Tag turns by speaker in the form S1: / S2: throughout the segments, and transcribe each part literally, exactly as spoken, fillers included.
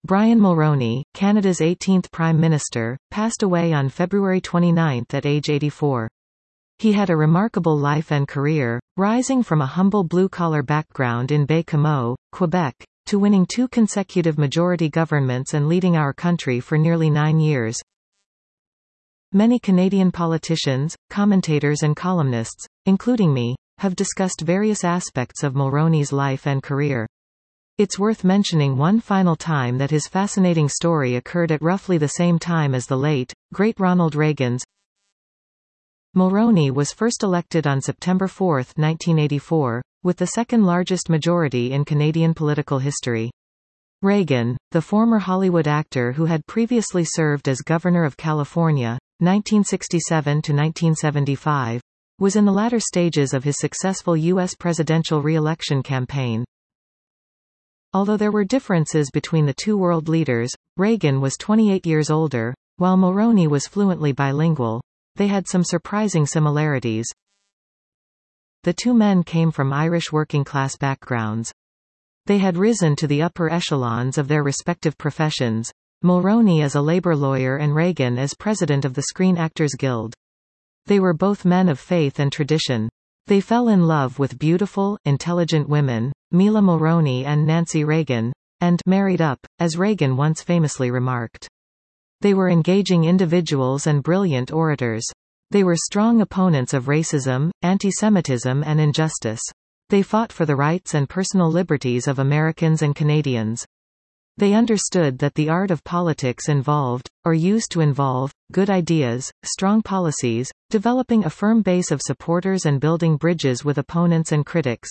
S1: Brian Mulroney, Canada's eighteenth Prime Minister, passed away on February twenty-ninth at age eighty-four. He had a remarkable life and career, rising from a humble blue-collar background in Baie-Comeau, Quebec, to winning two consecutive majority governments and leading our country for nearly nine years. Many Canadian politicians, commentators and columnists, including me, have discussed various aspects of Mulroney's life and career. It's worth mentioning one final time that his fascinating story occurred at roughly the same time as the late, great Ronald Reagan's. Mulroney was first elected on September fourth, nineteen eighty-four, with the second largest majority in Canadian political history. Reagan, the former Hollywood actor who had previously served as Governor of California, nineteen sixty-seven to nineteen seventy-five, was in the latter stages of his successful U S presidential re-election campaign. Although there were differences between the two world leaders, Reagan was twenty-eight years older, while Mulroney was fluently bilingual. They had some surprising similarities. The two men came from Irish working-class backgrounds. They had risen to the upper echelons of their respective professions, Mulroney as a labor lawyer and Reagan as president of the Screen Actors Guild. They were both men of faith and tradition. They fell in love with beautiful, intelligent women, Mila Mulroney and Nancy Reagan, and married up, as Reagan once famously remarked. They were engaging individuals and brilliant orators. They were strong opponents of racism, anti-Semitism and injustice. They fought for the rights and personal liberties of Americans and Canadians. They understood that the art of politics involved, or used to involve, good ideas, strong policies, developing a firm base of supporters and building bridges with opponents and critics.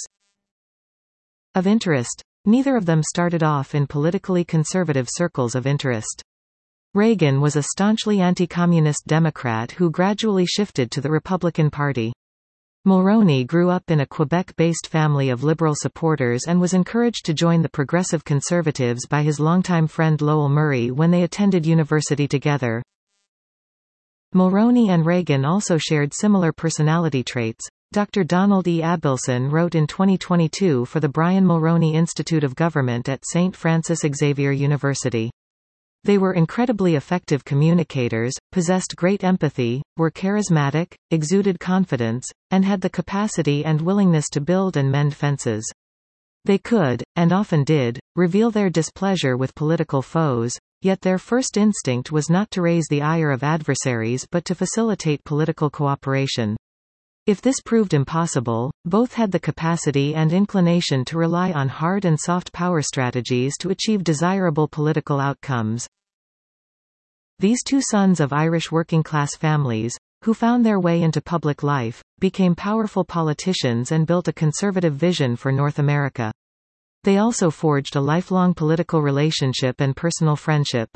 S1: Of interest, neither of them started off in politically conservative circles of interest. Reagan was a staunchly anti-communist Democrat who gradually shifted to the Republican Party. Mulroney grew up in a Quebec-based family of liberal supporters and was encouraged to join the Progressive Conservatives by his longtime friend Lowell Murray when they attended university together. Mulroney and Reagan also shared similar personality traits. Doctor Donald E. Abelson wrote in twenty twenty-two for the Brian Mulroney Institute of Government at Saint Francis Xavier University. They were incredibly effective communicators, possessed great empathy, were charismatic, exuded confidence, and had the capacity and willingness to build and mend fences. They could, and often did, reveal their displeasure with political foes, yet their first instinct was not to raise the ire of adversaries but to facilitate political cooperation. If this proved impossible, both had the capacity and inclination to rely on hard and soft power strategies to achieve desirable political outcomes. These two sons of Irish working-class families, who found their way into public life, became powerful politicians and built a conservative vision for North America. They also forged a lifelong political relationship and personal friendship.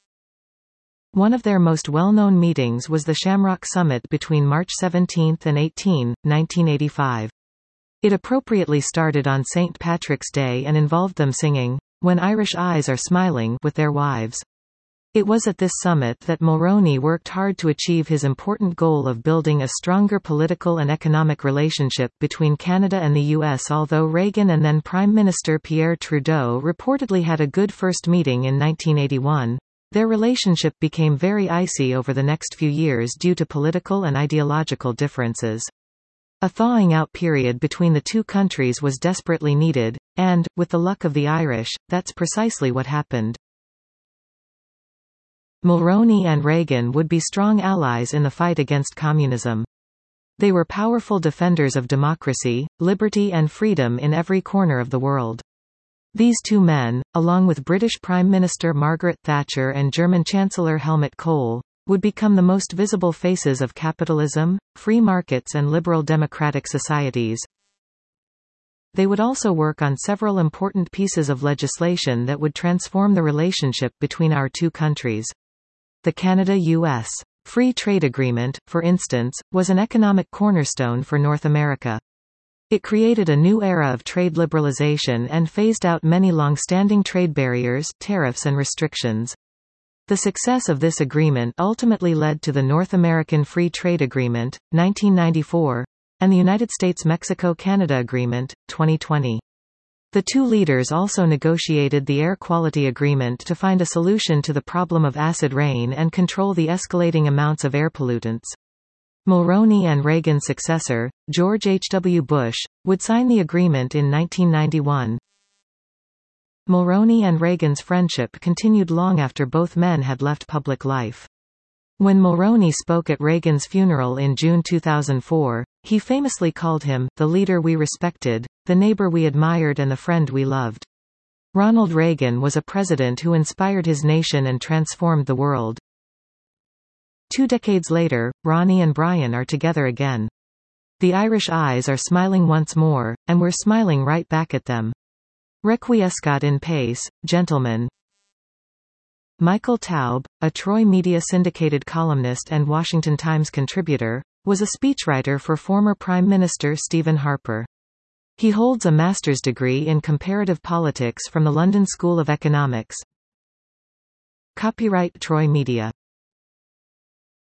S1: One of their most well-known meetings was the Shamrock Summit between March seventeenth and eighteenth, nineteen eighty-five. It appropriately started on Saint Patrick's Day and involved them singing, "When Irish Eyes Are Smiling," with their wives. It was at this summit that Mulroney worked hard to achieve his important goal of building a stronger political and economic relationship between Canada and the U S. Although Reagan and then Prime Minister Pierre Trudeau reportedly had a good first meeting in nineteen eighty-one, their relationship became very icy over the next few years due to political and ideological differences. A thawing out period between the two countries was desperately needed, and, with the luck of the Irish, that's precisely what happened. Mulroney and Reagan would be strong allies in the fight against communism. They were powerful defenders of democracy, liberty and freedom in every corner of the world. These two men, along with British Prime Minister Margaret Thatcher and German Chancellor Helmut Kohl, would become the most visible faces of capitalism, free markets and liberal democratic societies. They would also work on several important pieces of legislation that would transform the relationship between our two countries. The Canada-U S Free Trade Agreement, for instance, was an economic cornerstone for North America. It created a new era of trade liberalization and phased out many long-standing trade barriers, tariffs and restrictions. The success of this agreement ultimately led to the North American Free Trade Agreement, nineteen ninety-four, and the United States-Mexico-Canada Agreement, twenty twenty. The two leaders also negotiated the Air Quality Agreement to find a solution to the problem of acid rain and control the escalating amounts of air pollutants. Mulroney and Reagan's successor, George H W Bush, would sign the agreement in nineteen ninety-one. Mulroney and Reagan's friendship continued long after both men had left public life. When Mulroney spoke at Reagan's funeral in June two thousand four, he famously called him, "the leader we respected, the neighbor we admired and the friend we loved." Ronald Reagan was a president who inspired his nation and transformed the world. Two decades later, Ronnie and Brian are together again. The Irish eyes are smiling once more, and we're smiling right back at them. Requiescat in pace, gentlemen. Michael Taub, a Troy Media syndicated columnist and Washington Times contributor, was a speechwriter for former Prime Minister Stephen Harper. He holds a master's degree in comparative politics from the London School of Economics. Copyright Troy Media.